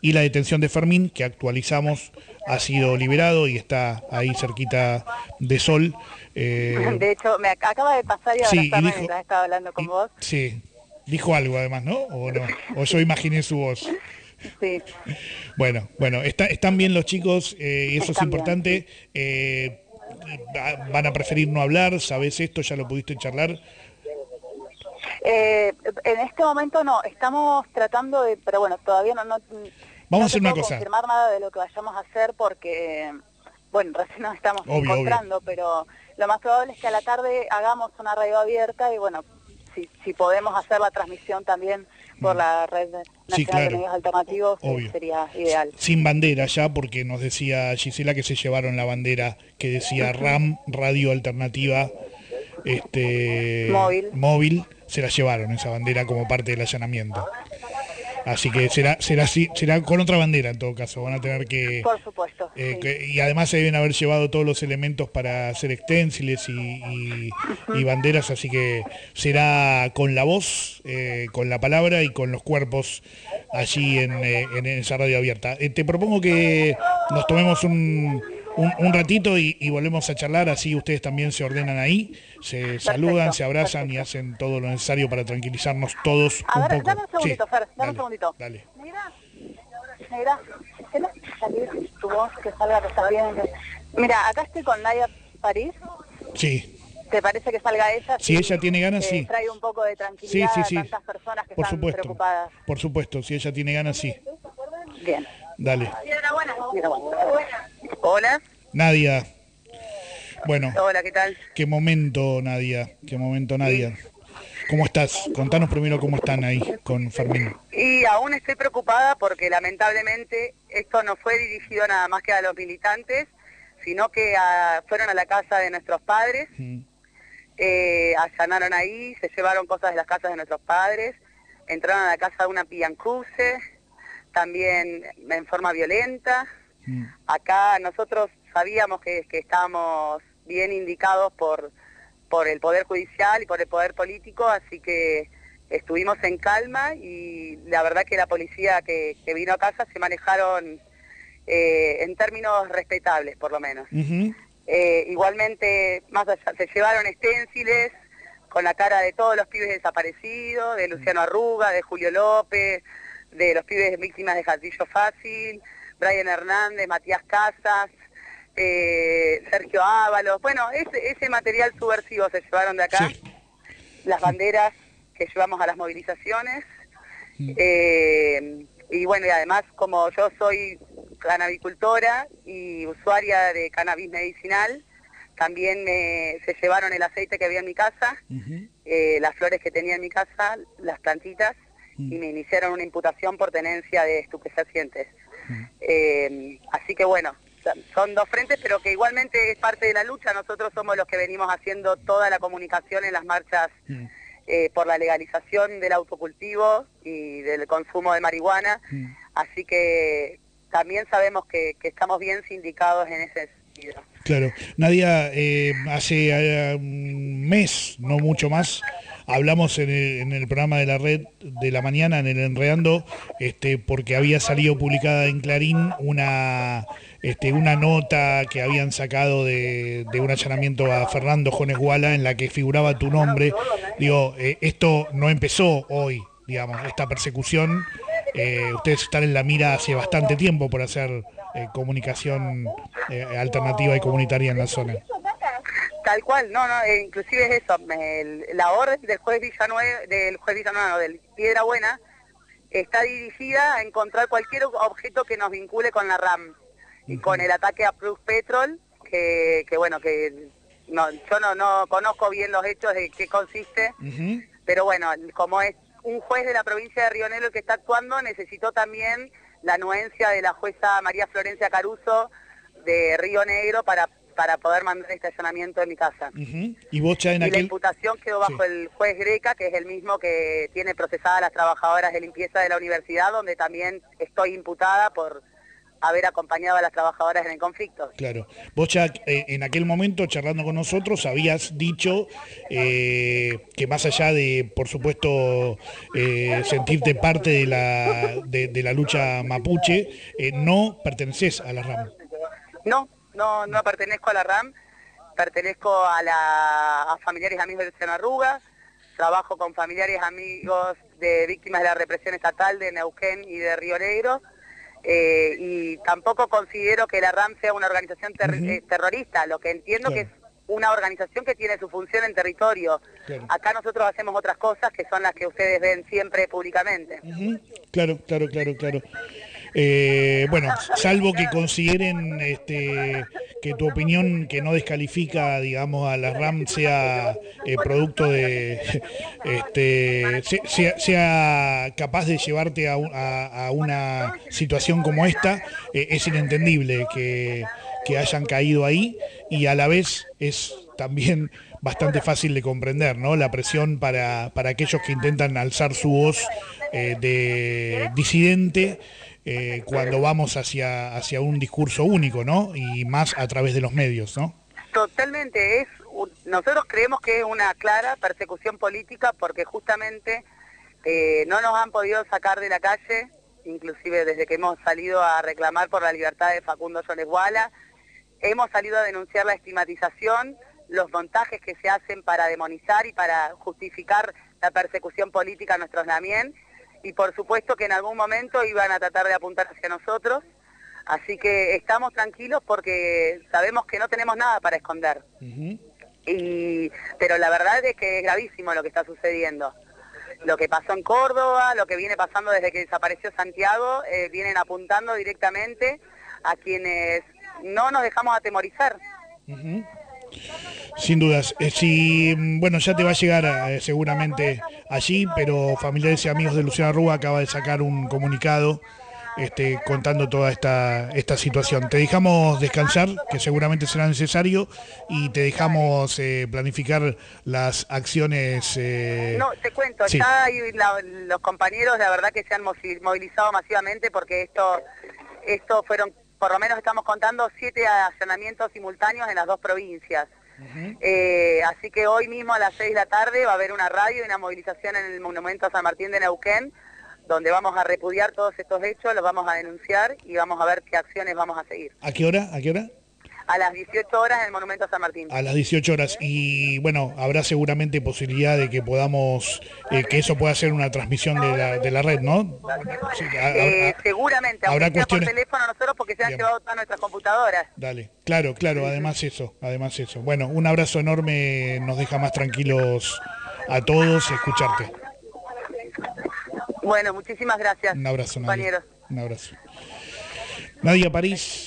y la detención de Fermín, que actualizamos, ha sido liberado y está ahí cerquita de Sol. De hecho, me acaba de pasar y Sí, abrazarme mientras estaba hablando con vos. Sí, dijo algo además, ¿no? ¿O no? ¿O yo imaginé su voz? Sí. Bueno, están bien los chicos y eso es Están bien, importante. sí. Van a preferir no hablar, ¿sabés esto? ¿Ya lo pudiste charlar? En este momento no, estamos tratando de, pero bueno, todavía no Vamos a te hacer una puedo cosa. confirmar nada de lo que vayamos a hacer porque, bueno, recién nos estamos encontrando, pero lo más probable es que a la tarde hagamos una radio abierta y bueno, si podemos hacer la transmisión también por la Red Nacional de Medios Alternativos, sería ideal. Sin bandera ya, porque nos decía Gisela que se llevaron la bandera que decía RAM, Radio Alternativa móvil, se la llevaron esa bandera como parte del allanamiento. Así que será con otra bandera en todo caso, van a tener que... Por supuesto. Y además se deben haber llevado todos los elementos para hacer extensiles y banderas, así que será con la voz, con la palabra y con los cuerpos allí en esa radio abierta. Te propongo que nos tomemos un ratito y volvemos a charlar, así ustedes también se ordenan ahí, se saludan, se abrazan y hacen todo lo necesario para tranquilizarnos todos un poco. Dame un segundito, Fer, dame un segundito. Dale. Negra, salir tu voz, que salga, que está bien. Mira, acá estoy con Nadia París. Sí. ¿Te parece que salga ella? Si ella tiene ganas, sí. Trae un poco de tranquilidad a tantas personas que están preocupadas. Por supuesto, si ella tiene ganas, sí. Bien. Dale. Hola. Nadia. Bueno. Hola, ¿qué tal? Qué momento, Nadia. ¿Cómo estás? Contanos primero cómo están ahí con Fermín. Y aún estoy preocupada porque lamentablemente esto no fue dirigido nada más que a los militantes, sino que fueron a la casa de nuestros padres, allanaron ahí, se llevaron cosas de las casas de nuestros padres, entraron a la casa de una pillancuse, también en forma violenta. Acá nosotros sabíamos que estábamos bien indicados por el Poder Judicial y por el Poder Político, así que estuvimos en calma y la verdad que la policía que vino a casa se manejaron en términos respetables, por lo menos. Igualmente, más allá, se llevaron extensiles con la cara de todos los pibes desaparecidos, de Luciano Arruga, de Julio López, de los pibes víctimas de Gatillo Fácil, Brian Hernández, Matías Casas, Sergio Ábalos. Bueno, ese material subversivo se llevaron de acá, las banderas que llevamos a las movilizaciones, y bueno, y además como yo soy canabicultora y usuaria de cannabis medicinal, también se llevaron el aceite que había en mi casa, las flores que tenía en mi casa, las plantitas, y me iniciaron una imputación por tenencia de estupefacientes. Así que bueno, son dos frentes, pero que igualmente es parte de la lucha. Nosotros somos los que venimos haciendo toda la comunicación en las marchas por la legalización del autocultivo y del consumo de marihuana, así que también sabemos que estamos bien sindicados en ese sentido. Claro. Nadia, hace un mes, no mucho más, hablamos en el programa de la red de la mañana, en el Enredando, porque había salido publicada en Clarín una nota que habían sacado de un allanamiento a Fernando Jones Guala en la que figuraba tu nombre. Digo, esto no empezó hoy, digamos, esta persecución. Ustedes están en la mira hace bastante tiempo por hacer comunicación alternativa y comunitaria en la zona. Tal cual, inclusive es eso, la orden del juez Villanueva, del Piedra Buena, está dirigida a encontrar cualquier objeto que nos vincule con la RAM y con el ataque a Plus Petrol, que bueno, que yo no conozco bien los hechos de qué consiste, pero bueno, como es un juez de la provincia de Río Negro el que está actuando, necesitó también la anuencia de la jueza María Florencia Caruso de Río Negro para poder mandar este allanamiento de mi casa. Y vos ya la imputación quedó bajo el juez Greca, que es el mismo que tiene procesadas a las trabajadoras de limpieza de la universidad, donde también estoy imputada por haber acompañado a las trabajadoras en el conflicto. Claro. Vos ya en aquel momento, charlando con nosotros, habías dicho que más allá de, por supuesto, sentirte parte de la lucha mapuche, no pertenecés a la RAM. No pertenezco a la RAM, pertenezco a familiares amigos de Luciano Arruga, trabajo con familiares amigos de víctimas de la represión estatal de Neuquén y de Río Negro, y tampoco considero que la RAM sea una organización terrorista, lo que entiendo que es una organización que tiene su función en territorio. Claro. Acá nosotros hacemos otras cosas que son las que ustedes ven siempre públicamente. Claro. Bueno, salvo que consideren que tu opinión, que no descalifica, digamos, a la RAM, sea producto de sea capaz de llevarte a una situación como esta, es inentendible que hayan caído ahí, y a la vez es también bastante fácil de comprender, ¿no? La presión para aquellos que intentan alzar su voz de disidente cuando vamos hacia un discurso único, ¿no? Y más a través de los medios, ¿no? Totalmente, nosotros creemos que es una clara persecución política porque justamente no nos han podido sacar de la calle, inclusive desde que hemos salido a reclamar por la libertad de Facundo Yones Wala, hemos salido a denunciar la estigmatización, los montajes que se hacen para demonizar y para justificar la persecución política a nuestros lamien, y por supuesto que en algún momento iban a tratar de apuntar hacia nosotros, así que estamos tranquilos porque sabemos que no tenemos nada para esconder. Pero la verdad es que es gravísimo lo que está sucediendo. Lo que pasó en Córdoba, lo que viene pasando desde que desapareció Santiago, vienen apuntando directamente a quienes no nos dejamos atemorizar. Sin dudas. Bueno, ya te va a llegar seguramente allí, pero familiares y amigos de Luciano Arruga acaba de sacar un comunicado contando toda esta situación. Te dejamos descansar, que seguramente será necesario, y te dejamos planificar las acciones. No, te cuento, sí. Ya hay los compañeros, la verdad que se han movilizado masivamente porque esto fueron, por lo menos estamos contando 7 allanamientos simultáneos en las 2 provincias. Así que hoy mismo a las 6 de la tarde va a haber una radio y una movilización en el Monumento a San Martín de Neuquén, donde vamos a repudiar todos estos hechos, los vamos a denunciar y vamos a ver qué acciones vamos a seguir. ¿A qué hora? A las 18 horas en el Monumento a San Martín. A las 18 horas. Y bueno, habrá seguramente posibilidad de que podamos, que eso pueda ser una transmisión de la red, ¿no? Sí, seguramente, habrá aunque cuestiones... sea por teléfono nosotros porque se han llevado todas nuestras computadoras. Dale, claro, además eso. Bueno, un abrazo enorme, nos deja más tranquilos a todos escucharte. Bueno, muchísimas gracias. Un abrazo, compañeros. Un abrazo. Nadia París.